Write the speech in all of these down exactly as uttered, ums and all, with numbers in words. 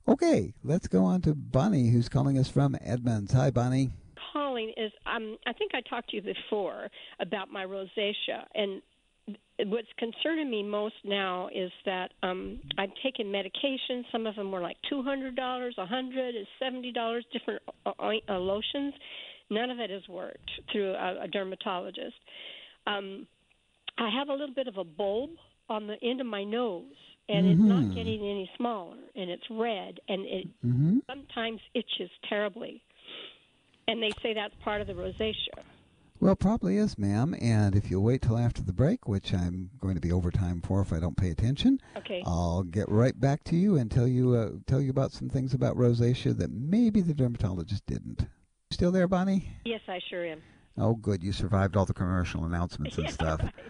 Okay, let's go on to Bonnie, who's calling us from Edmonds. Hi, Bonnie. Calling is um I think I talked to you before about my rosacea, and what's concerning me most now is that um I'm taking medication. Some of them were like two hundred dollars, a hundred is seventy dollars, different uh, uh, lotions. None of it has worked through a, a dermatologist. Um, I have a little bit of a bulb on the end of my nose, and it's not Mm-hmm. getting any smaller, and it's red, and it Mm-hmm. sometimes itches terribly. And they say that's part of the rosacea. Well, probably is, ma'am. And if you'll wait till after the break, which I'm going to be overtime for if I don't pay attention, Okay. I'll get right back to you and tell you uh, tell you about some things about rosacea that maybe the dermatologist didn't. Still there, Bonnie? Yes, I sure am. Oh, good. You survived all the commercial announcements and Yeah, stuff. right.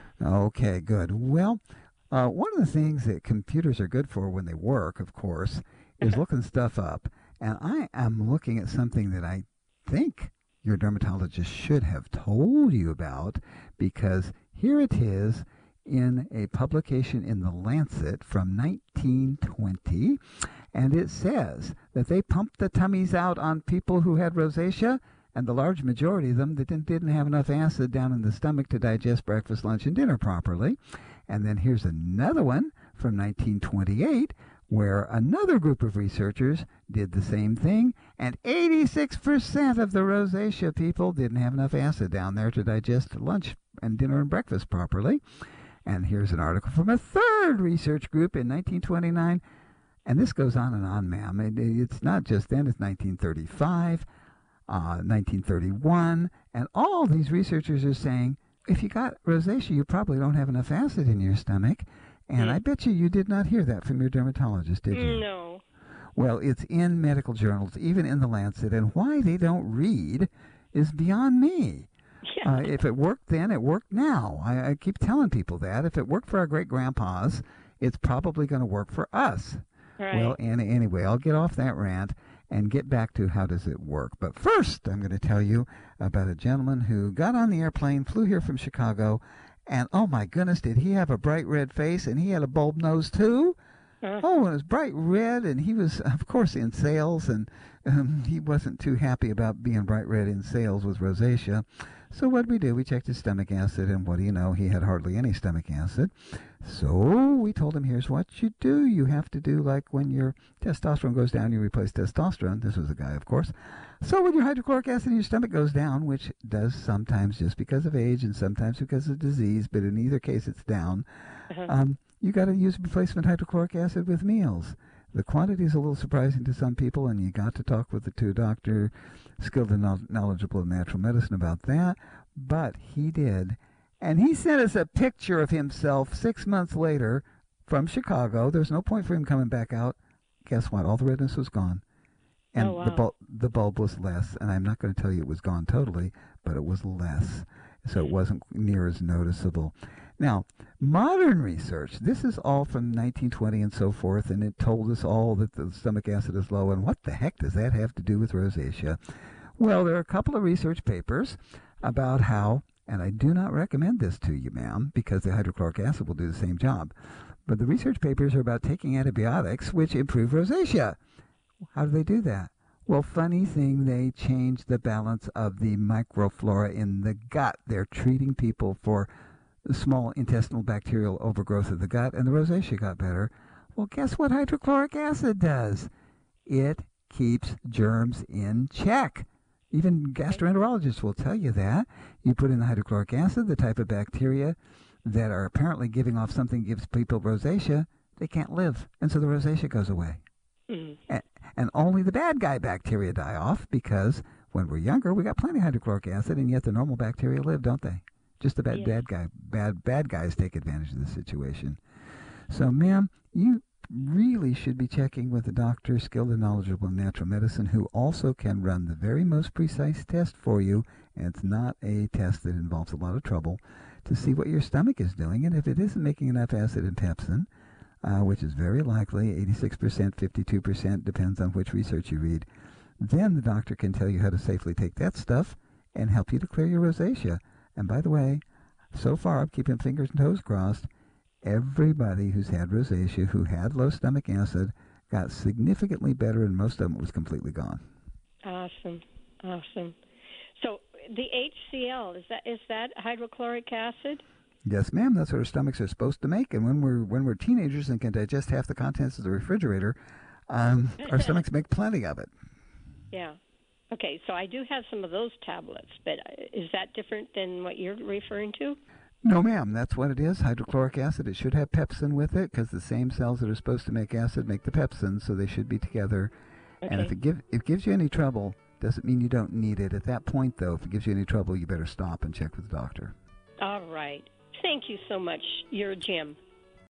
Okay, good. Well, uh, one of the things that computers are good for when they work, of course, is looking stuff up. And I am looking at something that I think your dermatologist should have told you about, because here it is in a publication in The Lancet from nineteen twenty, and it says that they pumped the tummies out on people who had rosacea, and the large majority of them that didn't, didn't have enough acid down in the stomach to digest breakfast, lunch, and dinner properly. And then here's another one from nineteen twenty-eight, where another group of researchers did the same thing, and eighty-six percent of the rosacea people didn't have enough acid down there to digest lunch and dinner and breakfast properly. And here's an article from a third research group in nineteen twenty-nine, and this goes on and on, ma'am. It, it's not just then, it's nineteen thirty-five, uh, nineteen thirty-one, and all these researchers are saying, if you got rosacea, you probably don't have enough acid in your stomach. And Mm. I bet you you did not hear that from your dermatologist, did you? No. Well, it's in medical journals, even in The Lancet, and why they don't read is beyond me. Yeah. Uh, if it worked then, it worked now. I, I keep telling people that. If it worked for our great-grandpas, it's probably going to work for us. Right. Well, and anyway, I'll get off that rant and get back to how does it work. But first, I'm going to tell you about a gentleman who got on the airplane, flew here from Chicago, and oh my goodness, did he have a bright red face, and he had a bulb nose too? Uh, Oh, it was bright red, and he was, of course, in sales, and um, he wasn't too happy about being bright red in sales with rosacea. So what did we do? We checked his stomach acid, and what do you know? He had hardly any stomach acid. So we told him, here's what you do. You have to do like when your testosterone goes down, you replace testosterone. This was a guy, of course. So when your hydrochloric acid in your stomach goes down, which does sometimes just because of age and sometimes because of disease, but in either case it's down, uh-huh. um, you got to use replacement hydrochloric acid with meals. The quantity is a little surprising to some people, and you got to talk with the two doctor skilled and knowledgeable in natural medicine about that. But he did. And he sent us a picture of himself six months later from Chicago. There's no point for him coming back out. Guess what? All the redness was gone. And Oh, wow. the, bulb, the bulb was less. And I'm not going to tell you it was gone totally, but it was less. So it wasn't near as noticeable. Now, modern research, this is all from nineteen twenty and so forth, and it told us all that the stomach acid is low. And what the heck does that have to do with rosacea? Well, there are a couple of research papers about how, and I do not recommend this to you, ma'am, because the hydrochloric acid will do the same job. But the research papers are about taking antibiotics, which improve rosacea. How do they do that? Well, funny thing, they change the balance of the microflora in the gut. They're treating people for small intestinal bacterial overgrowth of the gut, and the rosacea got better. Well, guess what hydrochloric acid does? It keeps germs in check. Even gastroenterologists will tell you that. You put in the hydrochloric acid, the type of bacteria that are apparently giving off something that gives people rosacea, they can't live, and so the rosacea goes away. Mm. And, and only the bad guy bacteria die off, because when we're younger, we got plenty of hydrochloric acid, and yet the normal bacteria live, don't they? Just the bad, Yes. bad guy, bad, bad guys take advantage of the situation. So, ma'am, you really should be checking with a doctor skilled and knowledgeable in natural medicine who also can run the very most precise test for you, and it's not a test that involves a lot of trouble, to see what your stomach is doing, and if it isn't making enough acid and pepsin, uh, which is very likely, eighty-six percent, fifty-two percent, depends on which research you read, then the doctor can tell you how to safely take that stuff and help you to clear your rosacea. And by the way, so far I'm keeping fingers and toes crossed. Everybody who's had rosacea, who had low stomach acid, got significantly better, and most of them was completely gone. Awesome, awesome. So the H C L, is that is that hydrochloric acid? Yes, ma'am. That's what our stomachs are supposed to make. And when we're when we're teenagers and can digest half the contents of the refrigerator, um, our stomachs make plenty of it. Yeah. Okay, so I do have some of those tablets, but is that different than what you're referring to? No, ma'am. That's what it is. Hydrochloric acid. It should have pepsin with it because the same cells that are supposed to make acid make the pepsin, so they should be together. Okay. And if it give if it gives you any trouble, doesn't mean you don't need it. At that point, though, if it gives you any trouble, you better stop and check with the doctor. All right. Thank you so much. You're Jim.